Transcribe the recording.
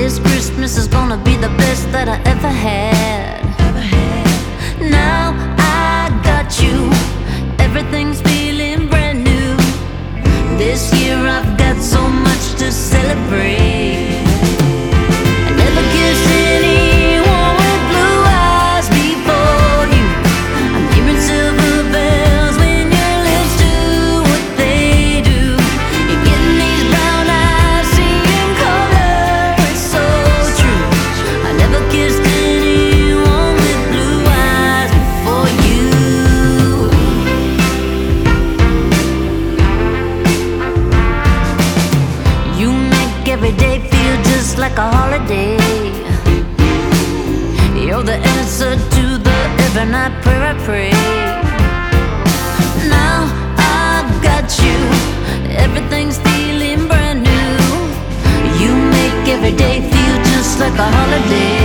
This Christmas is gonna be the best that I ever had. Now I got you, everything's feeling brand new. This year I've got so much to celebrate. I never kissed anyone with blue eyes before you. I'm hearing silver bells when your lips do what they do. You're getting these brown eyes, seeing color, it's so true. I never kissed anyone with blue eyes before you. You make every day feel just like a holiday. You're the answer to the every night prayer I pray. Now I've got you, everything's feeling brand new. You make every day feel just like a holiday.